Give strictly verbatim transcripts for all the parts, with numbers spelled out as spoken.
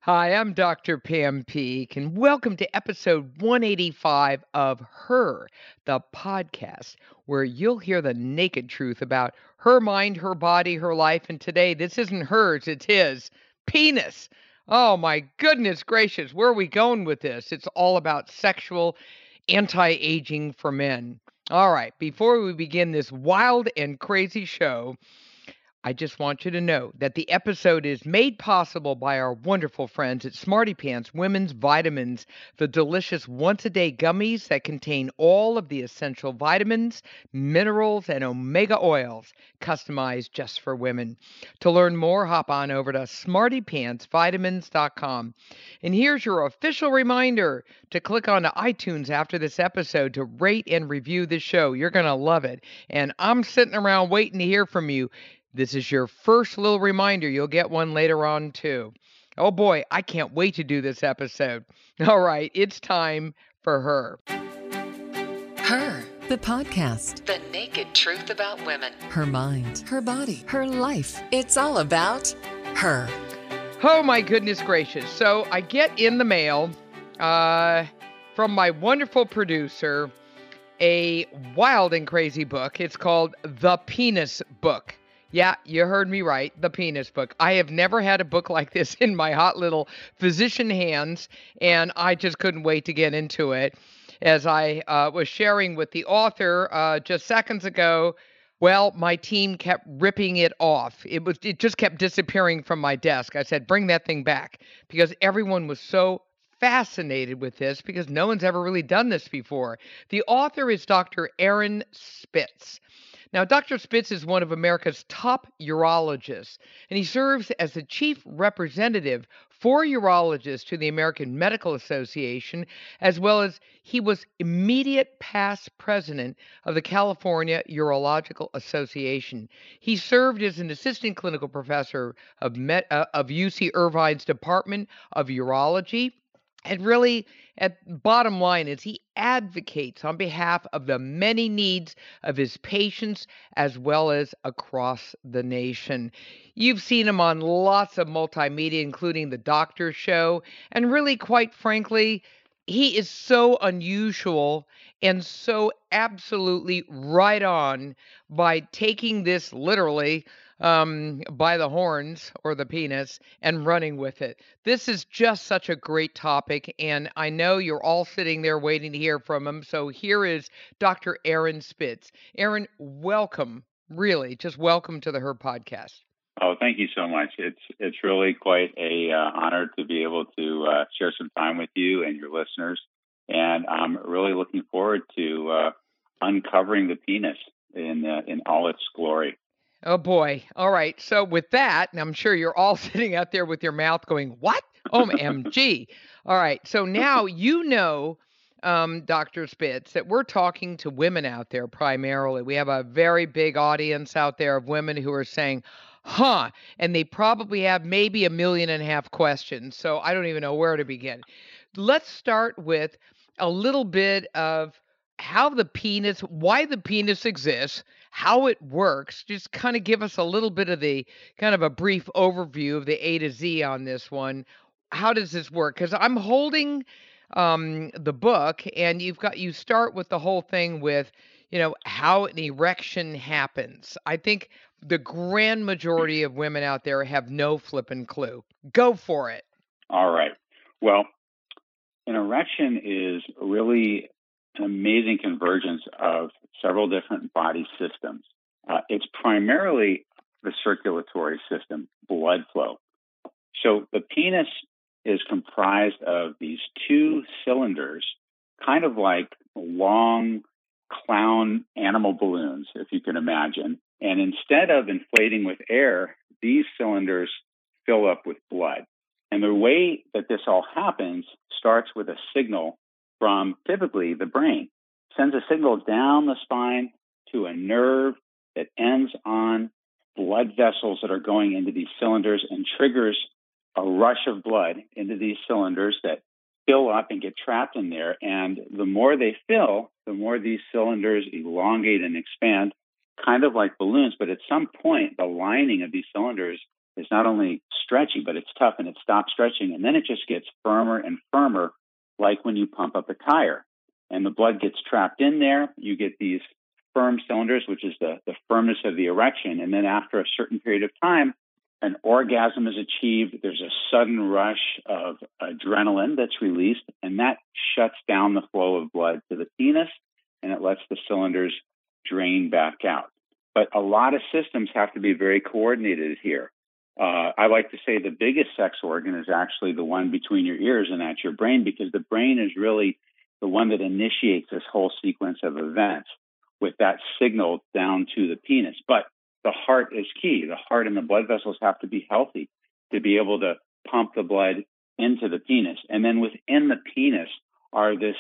Hi, I'm Doctor Pam Peek, and welcome to episode one eighty-five of Her, the podcast, where you'll hear the naked truth about her mind, her body, her life. And today, this isn't hers, it's his penis. Oh, my goodness gracious, where are we going with this? It's all about sexual anti aging for men. All right, before we begin this wild and crazy show, I just want you to know that the episode is made possible by our wonderful friends at Smarty Pants Women's Vitamins, the delicious once a day gummies that contain all of the essential vitamins, minerals, and omega oils customized just for women. To learn more, hop on over to smarty pants vitamins dot com. And here's your official reminder to click on iTunes after this episode to rate and review the show. You're going to love it. And I'm sitting around waiting to hear from you. This is your first little reminder. You'll get one later on, too. Oh boy, I can't wait to do this episode. All right, it's time for Her. Her, the podcast. The naked truth about women. Her mind, her body, her life. It's all about her. Oh my goodness gracious. So I get in the mail uh, from my wonderful producer a wild and crazy book. It's called The Penis Book. Yeah, you heard me right. The Penis Book. I have never had a book like this in my hot little physician hands, and I just couldn't wait to get into it. As I uh, was sharing with the author uh, just seconds ago, well, my team kept ripping it off. It was it just kept disappearing from my desk. I said, bring that thing back, because everyone was so fascinated with this because no one's ever really done this before. The author is Doctor Aaron Spitz. Now, Doctor Spitz is one of America's top urologists, and he serves as the chief representative for urologists to the American Medical Association, as well as he was immediate past president of the California Urological Association. He served as an assistant clinical professor of, Met, uh, of U C Irvine's Department of Urology. And really, at bottom line is he advocates on behalf of the many needs of his patients as well as across the nation. You've seen him on lots of multimedia, including The Doctor Show. And really, quite frankly, he is so unusual and so absolutely right on by taking this literally um, by the horns or the penis and running with it. This is just such a great topic, and I know you're all sitting there waiting to hear from him. So here is Doctor Aaron Spitz. Aaron, welcome, really, just welcome to the Her podcast. Oh, thank you so much. It's it's really quite a uh, honor to be able to uh, share some time with you and your listeners, and I'm really looking forward to uh, uncovering the penis in uh, in all its glory. Oh boy. All right. So with that, and I'm sure you're all sitting out there with your mouth going, "What? O M G." All right. So now you know, um, Doctor Spitz, that we're talking to women out there primarily. We have a very big audience out there of women who are saying, huh, and they probably have maybe a million and a half questions. So I don't even know where to begin. Let's start with a little bit of how the penis, why the penis exists, how it works. Just kind of give us a little bit of the kind of a brief overview of the A to Z on this one. How does this work? Because I'm holding um, the book, and you've got you start with the whole thing with, you know, how an erection happens. I think the grand majority of women out there have no flippin' clue. Go for it. All right. Well, an erection is really an amazing convergence of several different body systems. Uh, it's primarily the circulatory system, blood flow. So the penis is comprised of these two cylinders, kind of like long clown animal balloons, if you can imagine. And instead of inflating with air, these cylinders fill up with blood. And the way that this all happens starts with a signal from typically the brain. It sends a signal down the spine to a nerve that ends on blood vessels that are going into these cylinders and triggers a rush of blood into these cylinders that fill up and get trapped in there. And the more they fill, the more these cylinders elongate and expand, kind of like balloons. But at some point, the lining of these cylinders is not only stretchy, but it's tough and it stops stretching. And then it just gets firmer and firmer, like when you pump up a tire. And the blood gets trapped in there. You get these firm cylinders, which is the, the firmness of the erection. And then after a certain period of time, an orgasm is achieved. There's a sudden rush of adrenaline that's released, and that shuts down the flow of blood to the penis, and it lets the cylinders drain back out. But a lot of systems have to be very coordinated here. Uh, I like to say the biggest sex organ is actually the one between your ears, and that's your brain, because the brain is really the one that initiates this whole sequence of events with that signal down to the penis. But the heart is key. The heart and the blood vessels have to be healthy to be able to pump the blood into the penis. And then within the penis are this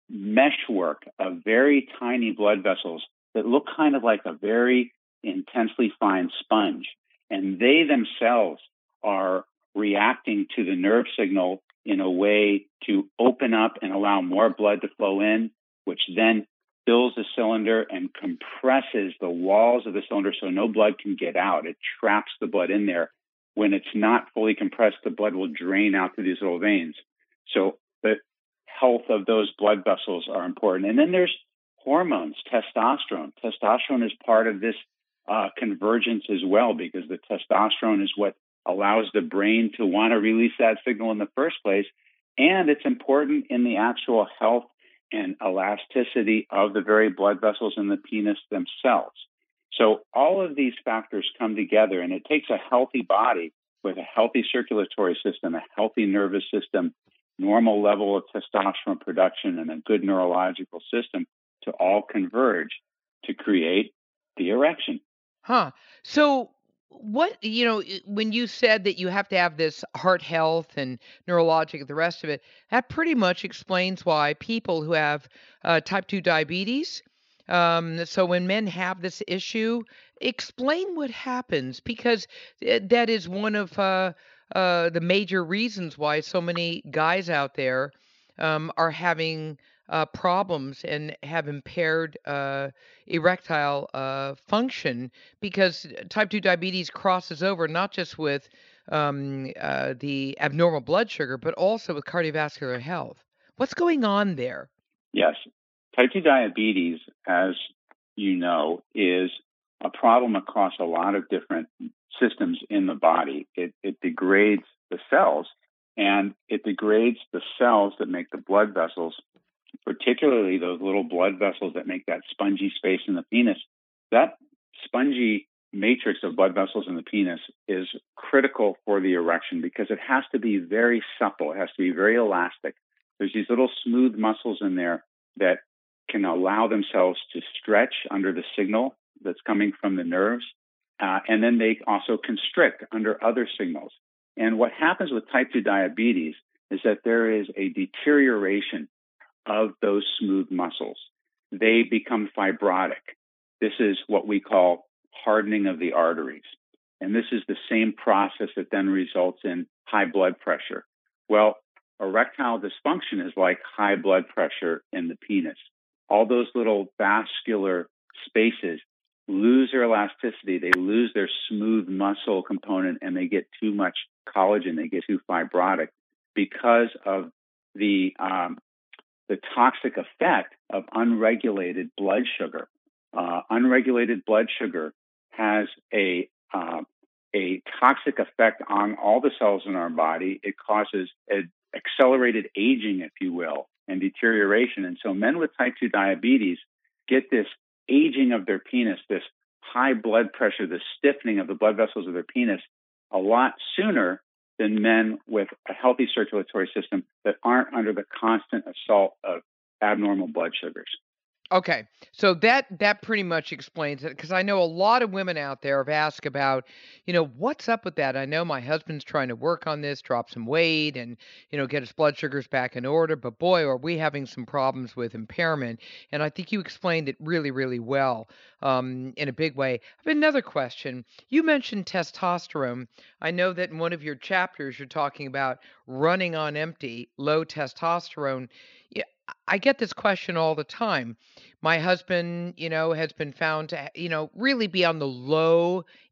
meshwork of very tiny blood vessels that look kind of like a very intensely fine sponge. And they themselves are reacting to the nerve signal in a way to open up and allow more blood to flow in, which then fills the cylinder and compresses the walls of the cylinder so no blood can get out. It traps the blood in there. When it's not fully compressed, the blood will drain out through these little veins. So the health of those blood vessels are important. And then there's hormones, testosterone. Testosterone is part of this uh, convergence as well, because the testosterone is what allows the brain to want to release that signal in the first place. And it's important in the actual health and elasticity of the very blood vessels in the penis themselves. So all of these factors come together, and it takes a healthy body with a healthy circulatory system, a healthy nervous system, normal level of testosterone production, and a good neurological system to all converge to create the erection. Huh. So what, you know, i- when you said that you have to have this heart health and neurologic and the rest of it, that pretty much explains why people who have uh, type two diabetes, um, so when men have this issue, explain what happens, because th- that is one of uh, uh, the major reasons why so many guys out there um, are having uh, problems and have impaired uh, erectile uh, function, because type two diabetes crosses over not just with um, uh, the abnormal blood sugar, but also with cardiovascular health. What's going on there? Yes, type two diabetes, as you know, is a problem across a lot of different systems in the body. It, it degrades the cells, and it degrades the cells that make the blood vessels, particularly those little blood vessels that make that spongy space in the penis. That spongy matrix of blood vessels in the penis is critical for the erection because it has to be very supple. It has to be very elastic. There's these little smooth muscles in there that can allow themselves to stretch under the signal that's coming from the nerves. Uh, and then they also constrict under other signals. And what happens with type two diabetes is that there is a deterioration of those smooth muscles. They become fibrotic. This is what we call hardening of the arteries. And this is the same process that then results in high blood pressure. Well, erectile dysfunction is like high blood pressure in the penis. All those little vascular spaces lose their elasticity, they lose their smooth muscle component, and they get too much collagen, they get too fibrotic because of the um, the toxic effect of unregulated blood sugar. Uh, unregulated blood sugar has a uh, a toxic effect on all the cells in our body. It causes an accelerated aging, if you will, and deterioration. And so men with type two diabetes get this aging of their penis, this high blood pressure, the stiffening of the blood vessels of their penis a lot sooner than men with a healthy circulatory system that aren't under the constant assault of abnormal blood sugars. Okay, so that that pretty much explains it, because I know a lot of women out there have asked about, you know, what's up with that? I know my husband's trying to work on this, drop some weight, and you know, get his blood sugars back in order, but boy, are we having some problems with impairment. And I think you explained it really, really well, um, in a big way. I have another question. You mentioned testosterone. I know that in one of your chapters, you're talking about running on empty, low testosterone. Yeah, I get this question all the time. My husband, you know, has been found to, you know, really be on the low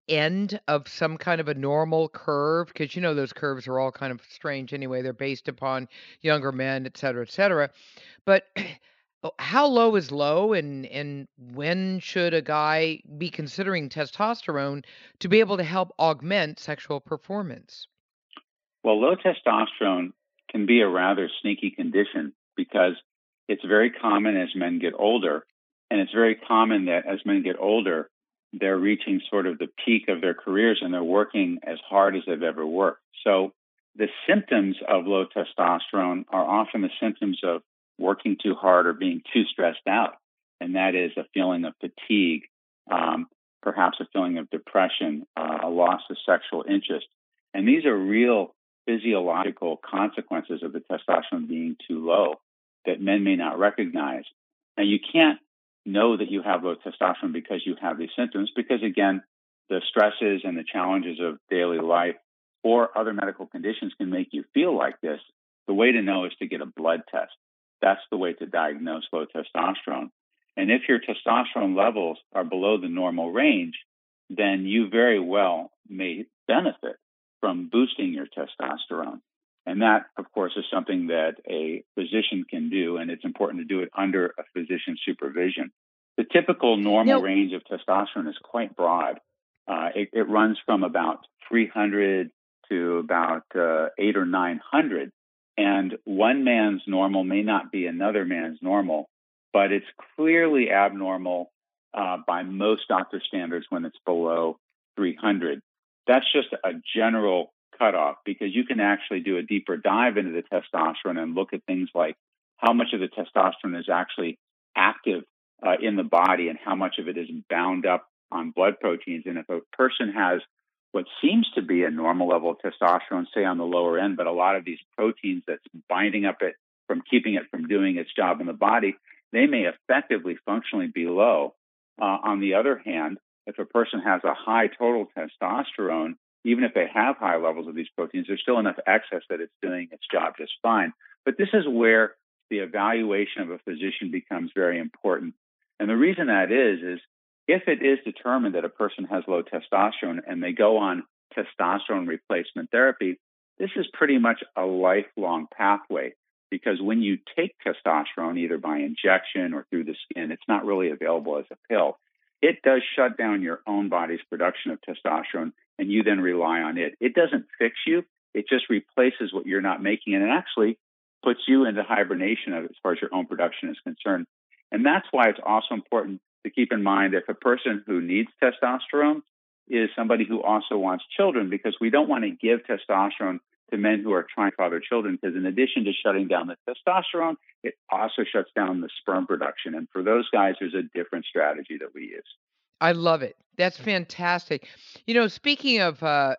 end of some kind of a normal curve? Because you know those curves are all kind of strange anyway. They're based upon younger men, et cetera, et cetera. But oh, how low is low, and and when should a guy be considering testosterone to be able to help augment sexual performance? Well, low testosterone can be a rather sneaky condition because it's very common as men get older. And it's very common that as men get older, they're reaching sort of the peak of their careers and they're working as hard as they've ever worked. So the symptoms of low testosterone are often the symptoms of working too hard or being too stressed out. And that is a feeling of fatigue, um, perhaps a feeling of depression, uh, a loss of sexual interest. And these are real physiological consequences of the testosterone being too low that men may not recognize. And you can't know that you have low testosterone because you have these symptoms, because again, the stresses and the challenges of daily life or other medical conditions can make you feel like this. The way to know is to get a blood test. That's the way to diagnose low testosterone. And if your testosterone levels are below the normal range, then you very well may benefit from boosting your testosterone. And that, of course, is something that a physician can do, and it's important to do it under a physician's supervision. The typical normal Now, range of testosterone is quite broad. Uh, it, it runs from about three hundred to about uh, eight or nine hundred. And one man's normal may not be another man's normal, but it's clearly abnormal uh, by most doctor standards when it's below three hundred. That's just a general cutoff because you can actually do a deeper dive into the testosterone and look at things like how much of the testosterone is actually active uh, in the body and how much of it is bound up on blood proteins. And if a person has what seems to be a normal level of testosterone, say on the lower end, but a lot of these proteins that's binding up it from keeping it from doing its job in the body, they may effectively functionally be low. Uh, on the other hand, if a person has a high total testosterone, even if they have high levels of these proteins, there's still enough excess that it's doing its job just fine. But this is where the evaluation of a physician becomes very important. And the reason that is, is if it is determined that a person has low testosterone and they go on testosterone replacement therapy, this is pretty much a lifelong pathway because when you take testosterone, either by injection or through the skin, it's not really available as a pill. It does shut down your own body's production of testosterone, and you then rely on it. It doesn't fix you. It just replaces what you're not making, and it actually puts you into hibernation as far as your own production is concerned. And that's why it's also important to keep in mind if a person who needs testosterone is somebody who also wants children, because we don't want to give testosterone to men who are trying to father children, because in addition to shutting down the testosterone, it also shuts down the sperm production. And for those guys, there's a different strategy that we use. I love it. That's fantastic. You know, speaking of uh,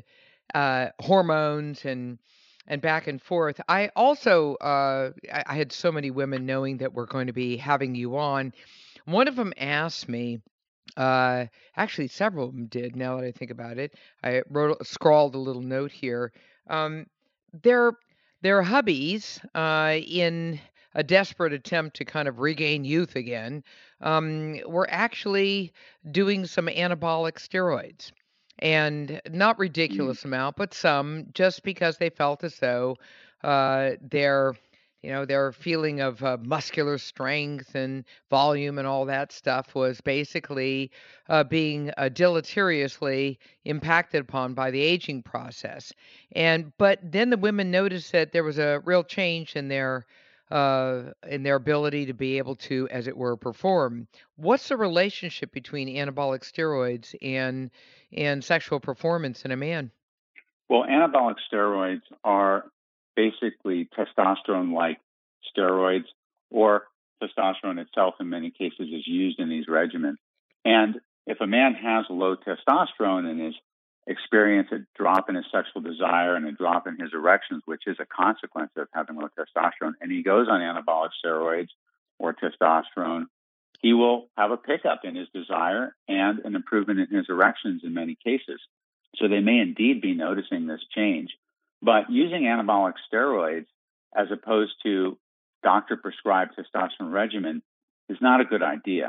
uh, hormones and and back and forth, I also uh, I, I had so many women knowing that we're going to be having you on. One of them asked me, uh, actually several of them did. Now that I think about it, I wrote scrawled a little note here. Um, their their hubbies, uh, in a desperate attempt to kind of regain youth again, um, were actually doing some anabolic steroids, and not Mm. ridiculous amount, but some, just because they felt as though uh, their you know their feeling of uh, muscular strength and volume and all that stuff was basically uh, being uh, deleteriously impacted upon by the aging process. And but then the women noticed that there was a real change in their uh, in their ability to be able to, as it were, perform. What's the relationship between anabolic steroids and and sexual performance in a man? Well, anabolic steroids are basically testosterone-like steroids, or testosterone itself in many cases is used in these regimens. And if a man has low testosterone and is experience a drop in his sexual desire and a drop in his erections, which is a consequence of having low testosterone, and he goes on anabolic steroids or testosterone, he will have a pickup in his desire and an improvement in his erections in many cases. So they may indeed be noticing this change. But using anabolic steroids as opposed to doctor prescribed testosterone regimen is not a good idea.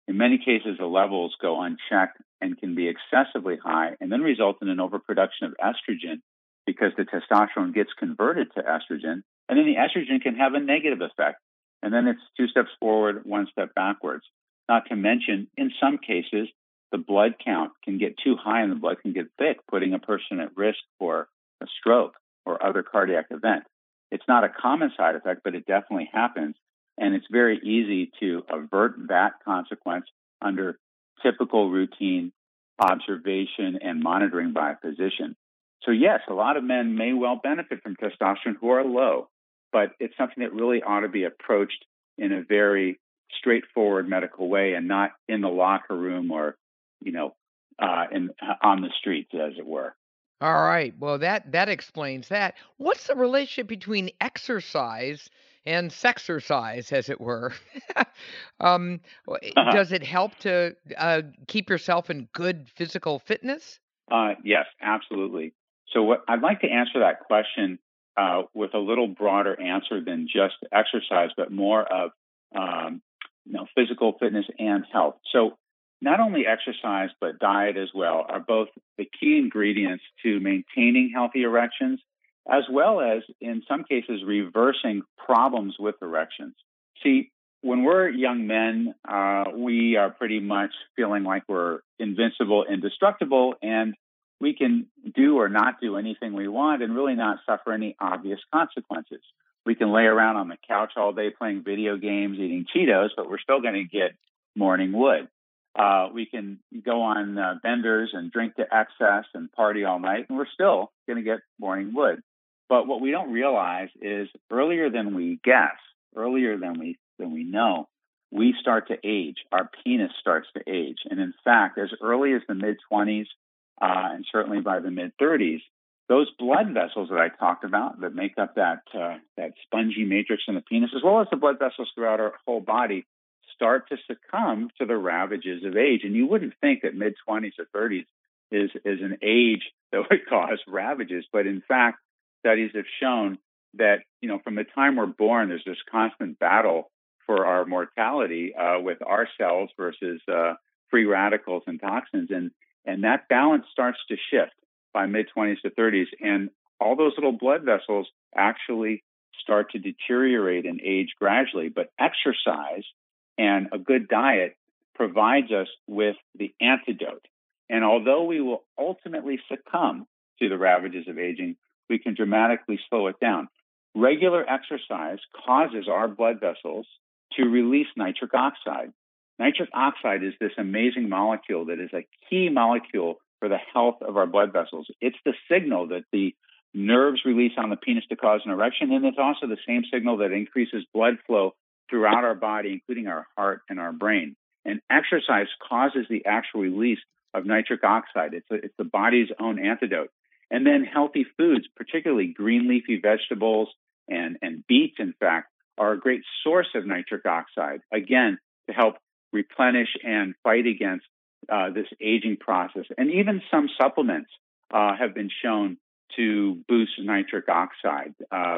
In many cases, the levels go unchecked and can be excessively high and then result in an overproduction of estrogen because the testosterone gets converted to estrogen, and then the estrogen can have a negative effect. And then it's two steps forward, one step backwards. Not to mention, in some cases, the blood count can get too high and the blood can get thick, putting a person at risk for a stroke or other cardiac event. It's not a common side effect, but it definitely happens. And it's very easy to avert that consequence under typical routine observation and monitoring by a physician. So yes, a lot of men may well benefit from testosterone who are low, but it's something that really ought to be approached in a very straightforward medical way and not in the locker room or, you know, uh, in, on the streets, as it were. All right. Well, that that explains that. What's the relationship between exercise and sexercise, as it were? um, w- does it help to uh, keep yourself in good physical fitness? Uh, yes, absolutely. So what I'd like to answer that question uh, with a little broader answer than just exercise, but more of um, you know, physical fitness and health. So not only exercise, but diet as well are both the key ingredients to maintaining healthy erections, as well as, in some cases, reversing problems with erections. See, when we're young men, uh, we are pretty much feeling like we're invincible, indestructible, and we can do or not do anything we want and really not suffer any obvious consequences. We can lay around on the couch all day playing video games, eating Cheetos, but we're still going to get morning wood. Uh, we can go on uh, benders and drink to excess and party all night, and we're still going to get morning wood. But what we don't realize is earlier than we guess, earlier than we than we know, we start to age. Our penis starts to age. And in fact, as early as the mid-twenties uh, and certainly by the mid-thirties, those blood vessels that I talked about that make up that uh, that spongy matrix in the penis, as well as the blood vessels throughout our whole body, start to succumb to the ravages of age. And you wouldn't think that mid-twenties or thirties is, is an age that would cause ravages. But in fact, studies have shown that, you know, from the time we're born, there's this constant battle for our mortality uh, with our cells versus uh, free radicals and toxins. And, and that balance starts to shift by mid-twenties to thirties. And all those little blood vessels actually start to deteriorate and age gradually. But exercise and a good diet provides us with the antidote. And although we will ultimately succumb to the ravages of aging, we can dramatically slow it down. Regular exercise causes our blood vessels to release nitric oxide. Nitric oxide is this amazing molecule that is a key molecule for the health of our blood vessels. It's the signal that the nerves release on the penis to cause an erection, and it's also the same signal that increases blood flow throughout our body, including our heart and our brain. And exercise causes the actual release of nitric oxide. It's, a, it's the body's own antidote. And then healthy foods, particularly green leafy vegetables and, and beets, in fact, are a great source of nitric oxide, again, to help replenish and fight against uh, this aging process. And even some supplements uh, have been shown to boost nitric oxide. Uh,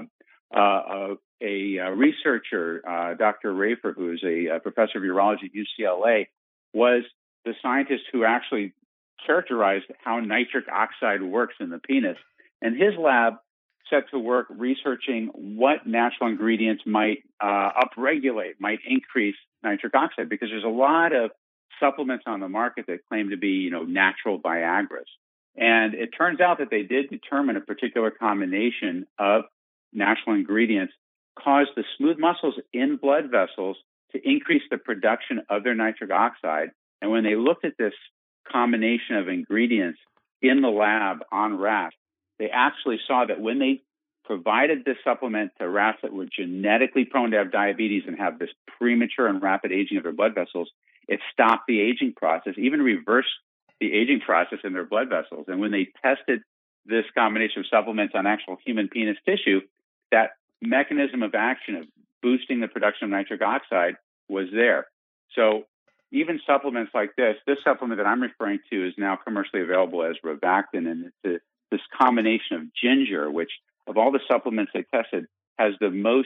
uh, a, a researcher, uh, Doctor Rafer, who is a, a professor of urology at U C L A, was the scientist who actually characterized how nitric oxide works in the penis. And his lab set to work researching what natural ingredients might uh, upregulate, might increase nitric oxide, because there's a lot of supplements on the market that claim to be, you know, natural Viagras. And it turns out that they did determine a particular combination of natural ingredients caused the smooth muscles in blood vessels to increase the production of their nitric oxide. And when they looked at this combination of ingredients in the lab on rats, they actually saw that when they provided this supplement to rats that were genetically prone to have diabetes and have this premature and rapid aging of their blood vessels, it stopped the aging process, even reversed the aging process in their blood vessels. And when they tested this combination of supplements on actual human penis tissue, that mechanism of action of boosting the production of nitric oxide was there. So even supplements like this, this supplement that I'm referring to is now commercially available as Rovactin, and it's a, this combination of ginger, which of all the supplements they tested has the most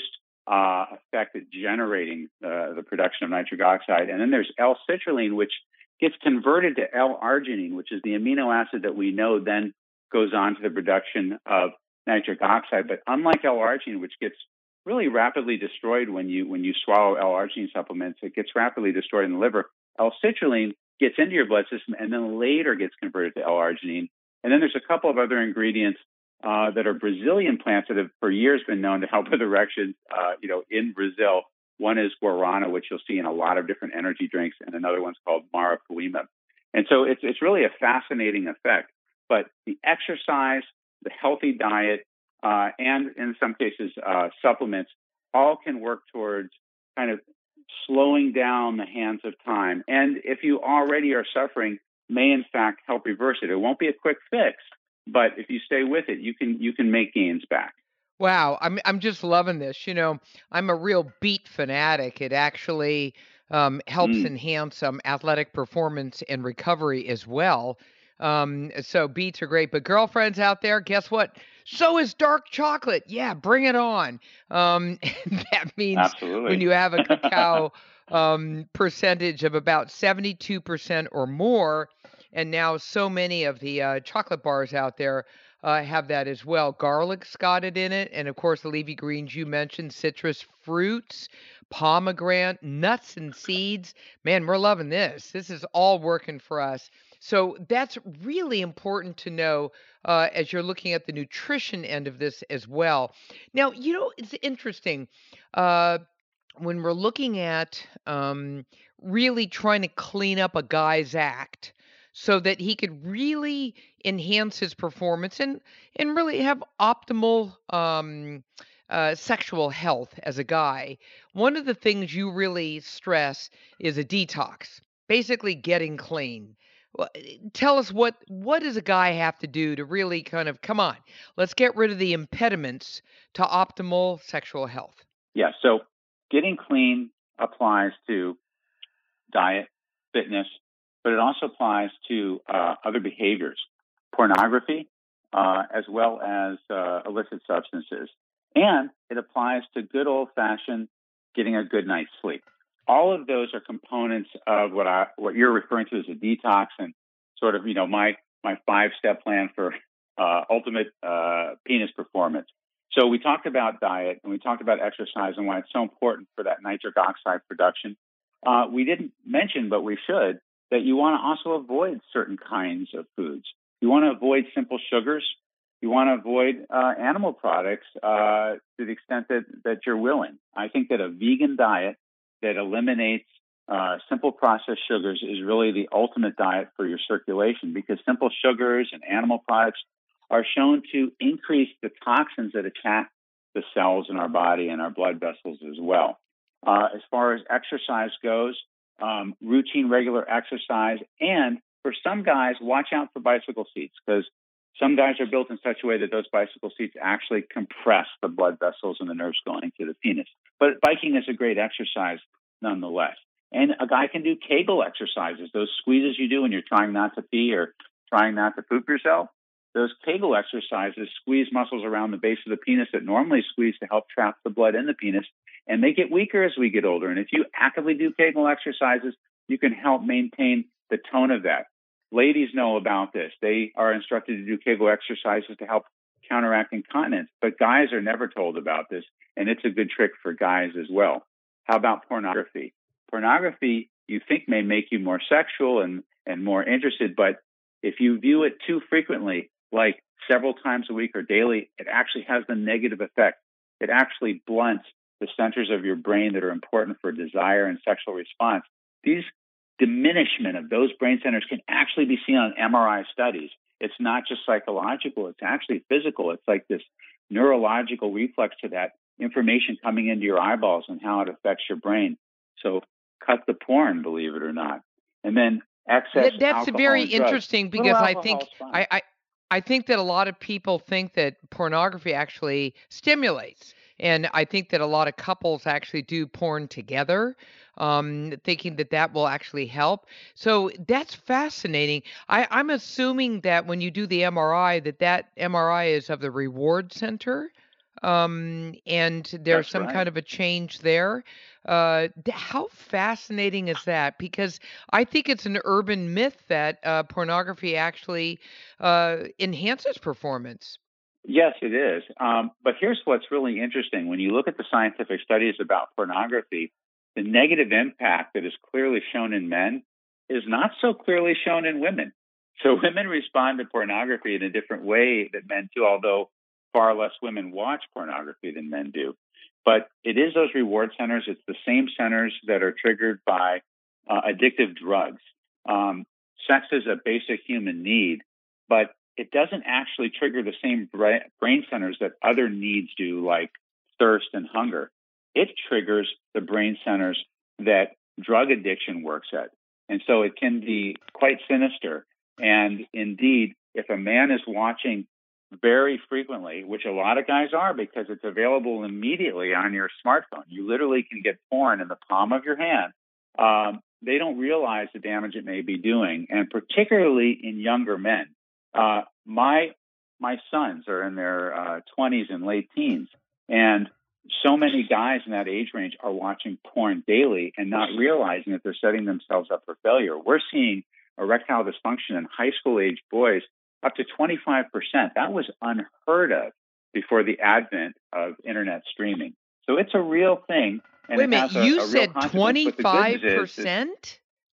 uh, effect at generating uh, the production of nitric oxide. And then there's L-citrulline, which gets converted to L-arginine, which is the amino acid that we know then goes on to the production of nitric oxide. But unlike L-arginine, which gets really rapidly destroyed when you when you swallow L-arginine supplements, it gets rapidly destroyed in the liver. L-citrulline gets into your blood system and then later gets converted to L-arginine. And then there's a couple of other ingredients uh, that are Brazilian plants that have for years been known to help with erections. Uh, you know, in Brazil, one is guarana, which you'll see in a lot of different energy drinks, and another one's called marapuima. And so it's it's really a fascinating effect. But the exercise, the healthy diet, uh, and in some cases uh, supplements, all can work towards kind of slowing down the hands of time. And if you already are suffering, may in fact help reverse it. It won't be a quick fix, but if you stay with it, you can you can make gains back. Wow, I'm I'm just loving this. You know, I'm a real beet fanatic. It actually um, helps Mm. enhance um, athletic performance and recovery as well. Um, so beets are great. But girlfriends out there, guess what? So is dark chocolate. Yeah, bring it on. Um, and that means Absolutely. when you have a cacao um, percentage of about seventy-two percent or more, and now so many of the uh, chocolate bars out there uh, have that as well. Garlic's got it in it. And of course, the leafy greens you mentioned, citrus fruits, pomegranate, nuts and seeds. Man, we're loving this. This is all working for us. So that's really important to know uh, as you're looking at the nutrition end of this as well. Now, you know, it's interesting. Uh, when we're looking at um, really trying to clean up a guy's act so that he could really enhance his performance and and really have optimal um, uh, sexual health as a guy, one of the things you really stress is a detox, basically getting clean. Well, eh, tell us what what does a guy have to do to really kind of come on, let's get rid of the impediments to optimal sexual health. Yeah. So getting clean applies to diet, fitness, but it also applies to uh, other behaviors, pornography, uh, as well as uh, illicit substances. And it applies to good old-fashioned getting a good night's sleep. All of those are components of what I what you're referring to as a detox, and sort of, you know, my my five-step plan for uh, ultimate uh, penis performance. So we talked about diet and we talked about exercise and why it's so important for that nitric oxide production. Uh, we didn't mention, but we should, that you want to also avoid certain kinds of foods. You want to avoid simple sugars. You want to avoid uh, animal products uh, to the extent that, that you're willing. I think that a vegan diet that eliminates uh, simple processed sugars is really the ultimate diet for your circulation, because simple sugars and animal products are shown to increase the toxins that attack the cells in our body and our blood vessels as well. Uh, as far as exercise goes, um, routine, regular exercise, and for some guys, watch out for bicycle seats, because some guys are built in such a way that those bicycle seats actually compress the blood vessels and the nerves going to the penis. But biking is a great exercise nonetheless. And a guy can do Kegel exercises, those squeezes you do when you're trying not to pee or trying not to poop yourself. Those Kegel exercises squeeze muscles around the base of the penis that normally squeeze to help trap the blood in the penis, and they get weaker as we get older. And if you actively do Kegel exercises, you can help maintain the tone of that. Ladies know about this. They are instructed to do Kegel exercises to help counteract incontinence, but guys are never told about this, and it's a good trick for guys as well. How about pornography? Pornography, you think, may make you more sexual and, and more interested, but if you view it too frequently, like several times a week or daily, it actually has the negative effect. It actually blunts the centers of your brain that are important for desire and sexual response. These diminishment of those brain centers can actually be seen on M R I studies. It's not just psychological, it's actually physical. It's like this neurological reflex to that information coming into your eyeballs and how it affects your brain. So cut the porn, believe it or not. And then excess That, that's alcohol very and drugs. interesting Little because I alcohol think is fine. I, I I think that a lot of people think that pornography actually stimulates. And I think that a lot of couples actually do porn together, um, thinking that that will actually help. So that's fascinating. I, I'm assuming that when you do the M R I, that that M R I is of the reward center. um, and there's That's some right. kind of a change there. Uh, th- how fascinating is that? Because I think it's an urban myth that uh, pornography actually uh, enhances performance. Yes, it is. Um, but here's what's really interesting. When you look at the scientific studies about pornography, the negative impact that is clearly shown in men is not so clearly shown in women. So women respond to pornography in a different way that men do, although far less women watch pornography than men do. But it is those reward centers. It's the same centers that are triggered by uh, addictive drugs. Um, sex is a basic human need, but it doesn't actually trigger the same bra- brain centers that other needs do, like thirst and hunger. It triggers the brain centers that drug addiction works at. And so it can be quite sinister. And indeed, if a man is watching very frequently, which a lot of guys are because it's available immediately on your smartphone, you literally can get porn in the palm of your hand. Um, they don't realize the damage it may be doing, and particularly in younger men. Uh, my my sons are in their uh, twenties and late teens, and so many guys in that age range are watching porn daily and not realizing that they're setting themselves up for failure. We're seeing erectile dysfunction in high school age boys up to twenty-five percent. That was unheard of before the advent of internet streaming. So it's a real thing, and Wait a it minute, has a, you a real said consequence. But the good news is, is twenty-five percent?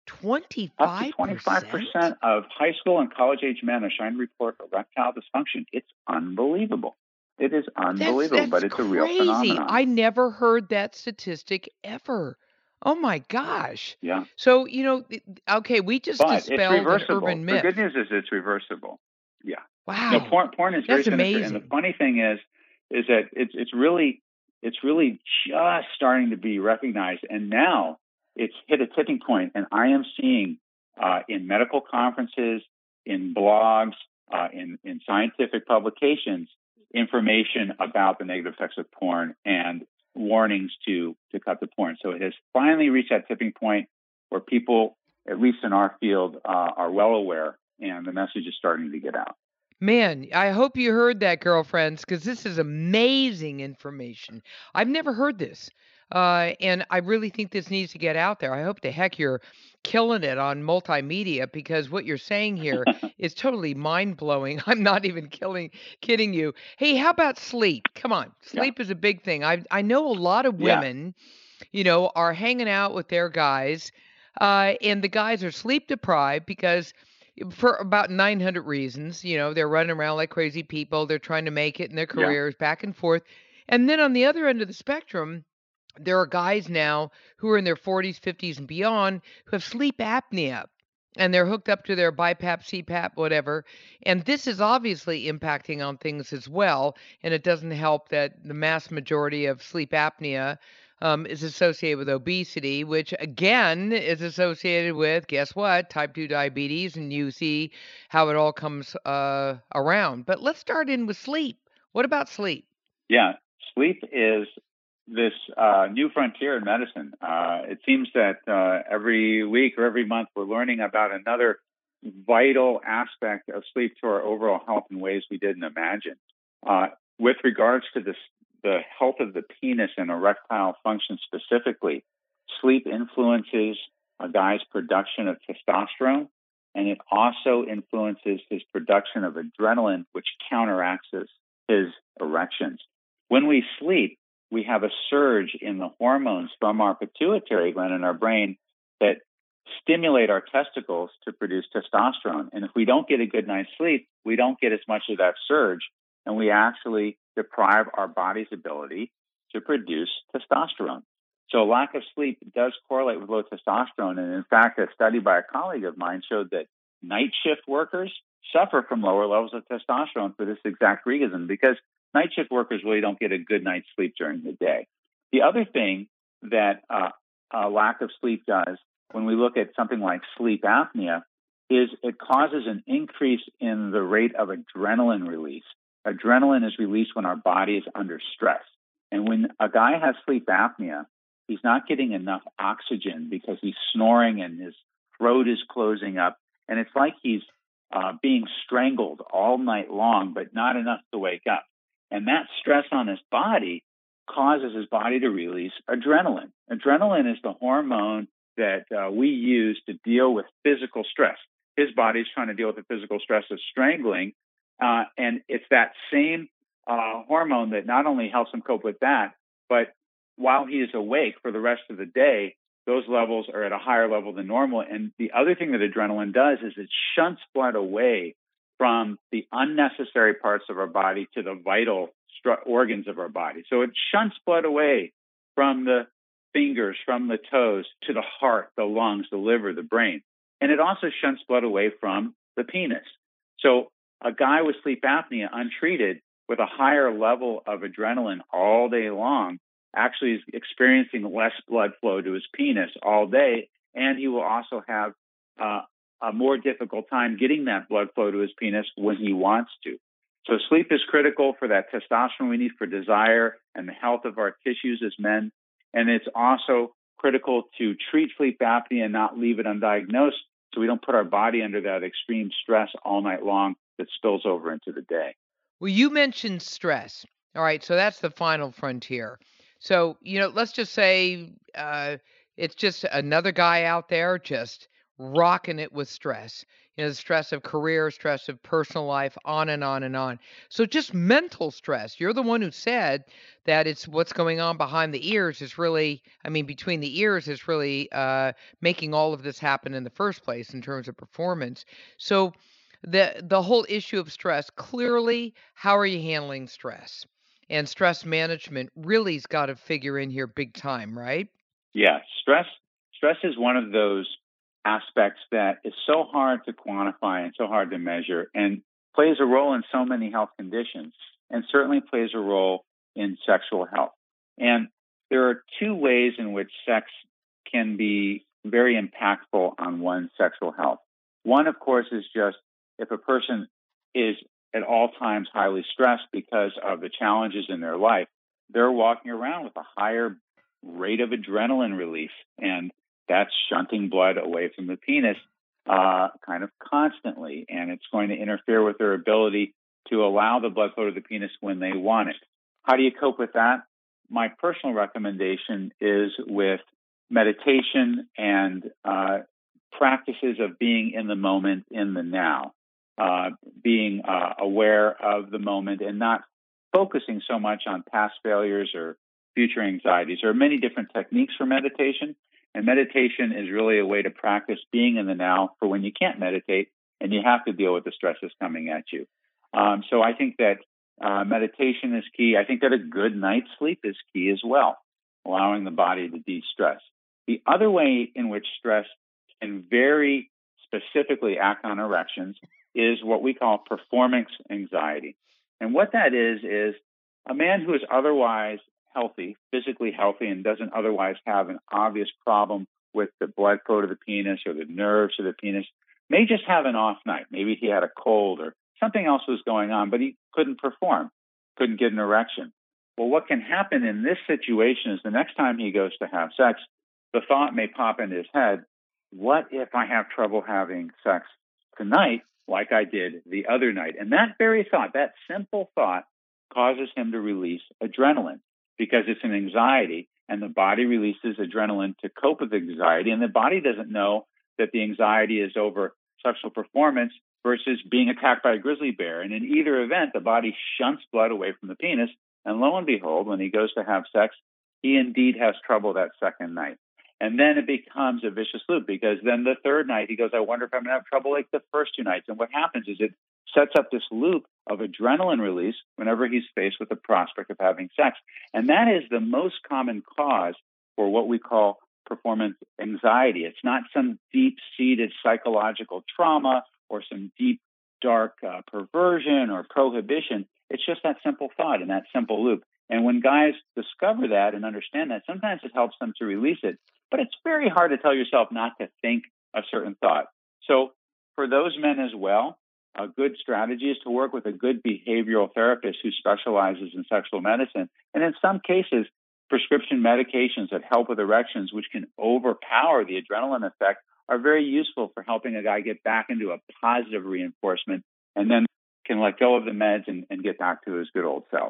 up to twenty-five percent? twenty-five percent of high school and college age men are trying to report erectile dysfunction. It's unbelievable. It is That's unbelievable, that's but it's a real crazy. phenomenon. I never heard that statistic ever. Oh my gosh. Yeah. So, you know, th- okay, we just But it's dispelled an reversible. urban The good myth. news is it's reversible. Yeah. No, Wow. porn, porn is very That's sinister. And the amazing. funny thing is, is that it's it's really it's really just starting to be recognized, and now it's hit a tipping point. And I am seeing uh, in medical conferences, in blogs, uh, in in scientific publications, information about the negative effects of porn and warnings to to cut the porn. So it has finally reached that tipping point where people, at least in our field, uh, are well aware, and the message is starting to get out. Man, I hope you heard that, girlfriends, because this is amazing information. I've never heard this. Uh, and I really think this needs to get out there. I hope the heck you're killing it on multimedia because what you're saying here is totally mind blowing. I'm not even killing, kidding you. Hey, how about sleep? Come on. Yeah, Sleep is a big thing. I, I know a lot of yeah, women, you know, are hanging out with their guys, uh, and the guys are sleep deprived because for about nine hundred reasons. You know, they're running around like crazy people. They're trying to make it in their yeah, careers back and forth. And then on the other end of the spectrum, there are guys now who are in their forties, fifties, and beyond who have sleep apnea. And they're hooked up to their BiPAP, C PAP, whatever. And this is obviously impacting on things as well. And it doesn't help that the mass majority of sleep apnea um, is associated with obesity, which again is associated with, guess what, type two diabetes. And you see how it all comes uh, around. But let's start in with sleep. What about sleep? yeah. Sleep is this uh, new frontier in medicine. Uh, it seems that uh, every week or every month we're learning about another vital aspect of sleep to our overall health in ways we didn't imagine. Uh, with regards to this, the health of the penis and erectile function specifically, sleep influences a guy's production of testosterone, and it also influences his production of adrenaline, which counteracts his, his erections. When we sleep, we have a surge in the hormones from our pituitary gland in our brain that stimulate our testicles to produce testosterone. And if we don't get a good night's sleep, we don't get as much of that surge, and we actually deprive our body's ability to produce testosterone. So lack of sleep does correlate with low testosterone. And in fact, a study by a colleague of mine showed that night shift workers suffer from lower levels of testosterone for this exact reason, because night shift workers really don't get a good night's sleep during the day. The other thing that uh, uh, lack of sleep does when we look at something like sleep apnea is it causes an increase in the rate of adrenaline release. Adrenaline is released when our body is under stress. And when a guy has sleep apnea, he's not getting enough oxygen because he's snoring and his throat is closing up. And it's like he's uh, being strangled all night long, but not enough to wake up. And that stress on his body causes his body to release adrenaline. Adrenaline is the hormone that uh, we use to deal with physical stress. His body's trying to deal with the physical stress of strangling, uh, and it's that same uh, hormone that not only helps him cope with that, but while he is awake for the rest of the day, those levels are at a higher level than normal. And the other thing that adrenaline does is it shunts blood away from the unnecessary parts of our body to the vital stru- organs of our body. So it shunts blood away from the fingers, from the toes, to the heart, the lungs, the liver, the brain. And it also shunts blood away from the penis. So a guy with sleep apnea untreated with a higher level of adrenaline all day long actually is experiencing less blood flow to his penis all day, and he will also have uh, a more difficult time getting that blood flow to his penis when he wants to. So sleep is critical for that testosterone we need for desire and the health of our tissues as men, and it's also critical to treat sleep apnea and not leave it undiagnosed so we don't put our body under that extreme stress all night long that spills over into the day. Well, you mentioned stress. All right, so that's the final frontier. So, you know, let's just say uh, it's just another guy out there just rocking it with stress. You know, the stress of career, stress of personal life, on and on and on. So just mental stress. You're the one who said that it's what's going on behind the ears is really, I mean, between the ears is really uh, making all of this happen in the first place in terms of performance. So the the whole issue of stress, clearly, how are you handling stress? And stress management really's got to figure in here big time, right? Yeah, stress stress is one of those aspects that is so hard to quantify and so hard to measure and plays a role in so many health conditions and certainly plays a role in sexual health. And there are two ways in which sex can be very impactful on one's sexual health. One, of course, is just if a person is at all times highly stressed because of the challenges in their life, they're walking around with a higher rate of adrenaline release, and that's shunting blood away from the penis uh, kind of constantly, and it's going to interfere with their ability to allow the blood flow to the penis when they want it. How do you cope with that? My personal recommendation is with meditation and uh, practices of being in the moment, in the now, uh, being uh, aware of the moment and not focusing so much on past failures or future anxieties. There are many different techniques for meditation, and meditation is really a way to practice being in the now for when you can't meditate and you have to deal with the stresses coming at you. Um, so I think that uh, meditation is key. I think that a good night's sleep is key as well, allowing the body to de-stress. The other way in which stress can very specifically act on erections is what we call performance anxiety. And what that is, is a man who is otherwise healthy, physically healthy, and doesn't otherwise have an obvious problem with the blood flow to the penis or the nerves of the penis may just have an off night. Maybe he had a cold or something else was going on, but he couldn't perform, couldn't get an erection. Well, what can happen in this situation is the next time he goes to have sex, the thought may pop into his head, what if I have trouble having sex tonight like I did the other night? And that very thought, that simple thought, causes him to release adrenaline because it's an anxiety, and the body releases adrenaline to cope with anxiety, and the body doesn't know that the anxiety is over sexual performance versus being attacked by a grizzly bear. And in either event, the body shunts blood away from the penis, and lo and behold, when he goes to have sex, he indeed has trouble that second night. And then it becomes a vicious loop because then the third night he goes, I wonder if I'm going to have trouble like the first two nights. And what happens is it sets up this loop of adrenaline release whenever he's faced with the prospect of having sex. And that is the most common cause for what we call performance anxiety. It's not some deep-seated psychological trauma or some deep, dark uh, perversion or prohibition. It's just that simple thought and that simple loop. And when guys discover that and understand that, sometimes it helps them to release it. But it's very hard to tell yourself not to think a certain thought. So for those men as well, a good strategy is to work with a good behavioral therapist who specializes in sexual medicine. And in some cases, prescription medications that help with erections, which can overpower the adrenaline effect, are very useful for helping a guy get back into a positive reinforcement and then can let go of the meds and, and get back to his good old self.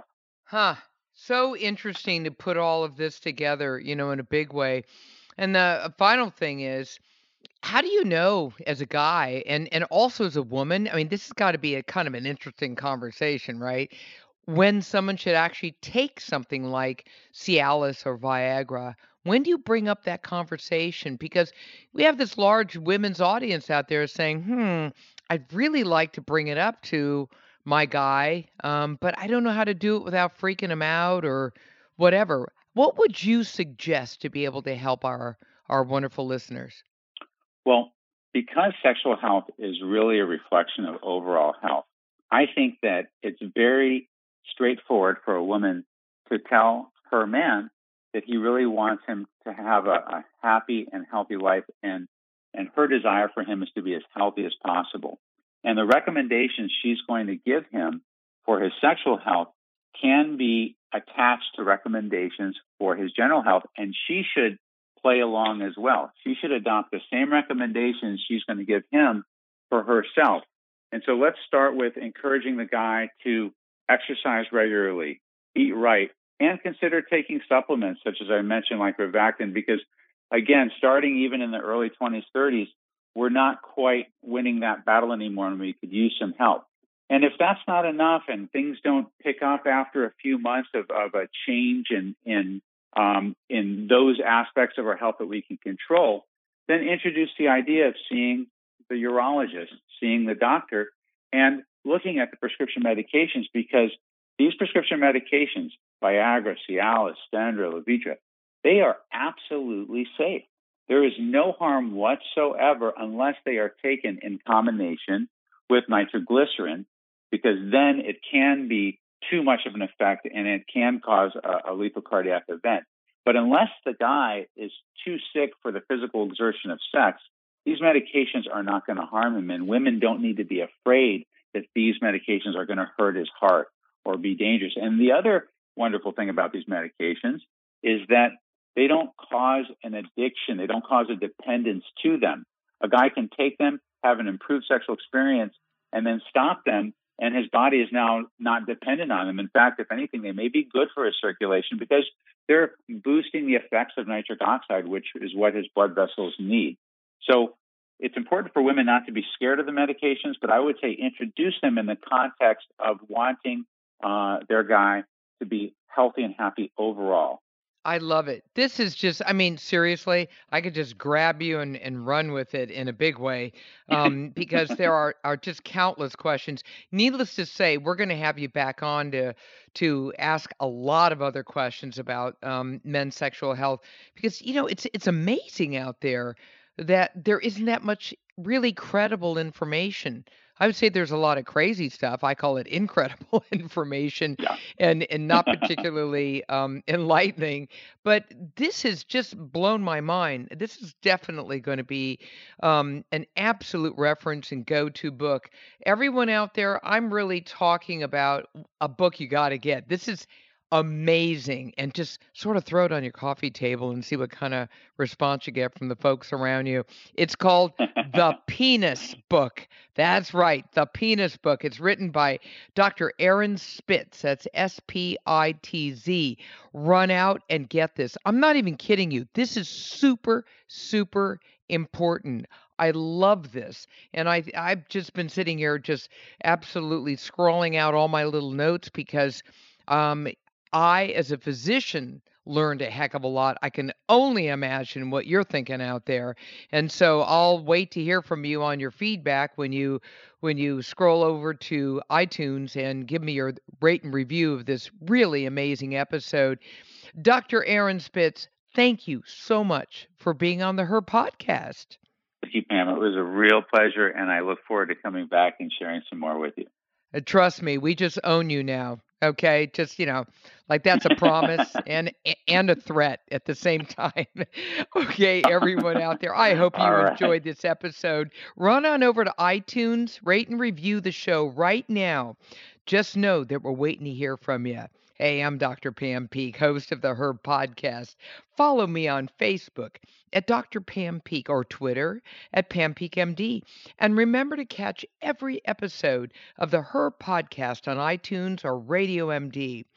Huh. So interesting to put all of this together, you know, in a big way. And the uh, final thing is, how do you know as a guy and and also as a woman? I mean, this has got to be a kind of an interesting conversation, right? When someone should actually take something like Cialis or Viagra. When do you bring up that conversation? Because we have this large women's audience out there saying, "Hmm, I'd really like to bring it up to my guy, um, but I don't know how to do it without freaking him out or whatever." What would you suggest to be able to help our our wonderful listeners? Well, because sexual health is really a reflection of overall health, I think that it's very straightforward for a woman to tell her man that he really wants him to have a, a happy and healthy life, and and her desire for him is to be as healthy as possible. And the recommendations she's going to give him for his sexual health can be attached to recommendations for his general health, and she should play along as well. She should adopt the same recommendations she's going to give him for herself. And so let's start with encouraging the guy to exercise regularly, eat right, and consider taking supplements such as I mentioned, like Rivactin, because again, starting even in the early twenties, thirties, we're not quite winning that battle anymore, and we could use some help. And if that's not enough and things don't pick up after a few months of, of a change in, in um, in those aspects of our health that we can control, then introduce the idea of seeing the urologist, seeing the doctor, and looking at the prescription medications, because these prescription medications, Viagra, Cialis, Stendra, Levitra, they are absolutely safe. There is no harm whatsoever unless they are taken in combination with nitroglycerin, because then it can be too much of an effect and it can cause a, a lethal cardiac event. But unless the guy is too sick for the physical exertion of sex, these medications are not going to harm him. And women don't need to be afraid that these medications are going to hurt his heart or be dangerous. And the other wonderful thing about these medications is that they don't cause an addiction. They don't cause a dependence to them. A guy can take them, have an improved sexual experience, and then stop them, and his body is now not dependent on them. In fact, if anything, they may be good for his circulation because they're boosting the effects of nitric oxide, which is what his blood vessels need. So it's important for women not to be scared of the medications, but I would say introduce them in the context of wanting uh, their guy to be healthy and happy overall. I love it. This is just, I mean, seriously, I could just grab you and, and run with it in a big way, um, because there are, are just countless questions. Needless to say, we're going to have you back on to to ask a lot of other questions about um, men's sexual health, because you know it's it's amazing out there that there isn't that much really credible information. I would say there's a lot of crazy stuff. I call it incredible information Yeah. and and not particularly um, enlightening. But this has just blown my mind. This is definitely going to be um, an absolute reference and go-to book. Everyone out there, I'm really talking about a book you got to get. This is amazing, and just sort of throw it on your coffee table and see what kind of response you get from the folks around you. It's called The Penis Book. That's right, The Penis Book. It's written by Doctor Aaron Spitz. That's S P I T Z. Run out and get this. I'm not even kidding you. This is super, super important. I love this. And I I've just been sitting here just absolutely scrolling out all my little notes because um I, as a physician, learned a heck of a lot. I can only imagine what you're thinking out there. And so I'll wait to hear from you on your feedback when you when you scroll over to iTunes and give me your rate and review of this really amazing episode. Doctor Aaron Spitz, thank you so much for being on the Her podcast. Thank you, Pam. It was a real pleasure, and I look forward to coming back and sharing some more with you. Uh, Trust me, we just own you now. Okay, just you know, like that's a promise and and a threat at the same time. Okay, everyone out there, I hope you All right. enjoyed this episode. Run on over to iTunes, rate and review the show right now. Just know that we're waiting to hear from you. Hey, I'm Doctor Pam Peak, host of the Herb Podcast. Follow me on Facebook at Doctor Pam Peak or Twitter at Pam Peak M D. And remember to catch every episode of the Herb Podcast on iTunes or Radio M D.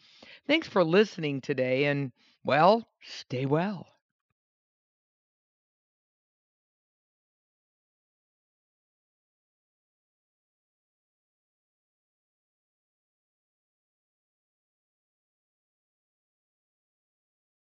Thanks for listening today and, well, stay well.